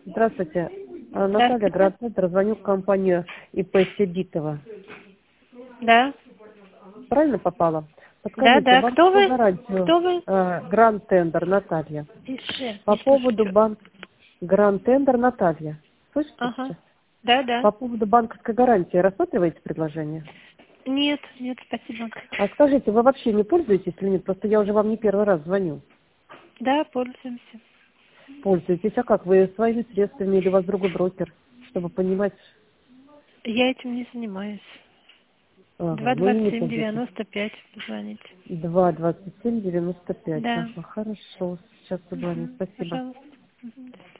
Здравствуйте. Наталья, Здравствуйте. Гранд-центр, звоню в компанию ИП Сибитова. Да. Правильно попала? Да, Подскажите, да. Кто банковскую вы? гарантию Кто вы? Гранд-тендер, Наталья. Тише, По не слышу. поводу Гранд-тендер, Наталья. Слышите Ага. сейчас? Да, да. По поводу банковской гарантии рассматриваете предложение? Нет, нет, спасибо. А скажите, вы вообще не пользуетесь или нет? Просто я уже вам не первый раз звоню. Да, пользуемся. Пользуетесь. А как? Вы своими средствами или у вас другой брокер? Чтобы понимать, Я этим не занимаюсь. ага, Два ну и двадцать не семь пользуетесь. девяносто пять позвоните. 2,27,95. Да. Ага, хорошо. Сейчас позвоню. Угу. Спасибо. Пожалуйста. Мгм. До свидания.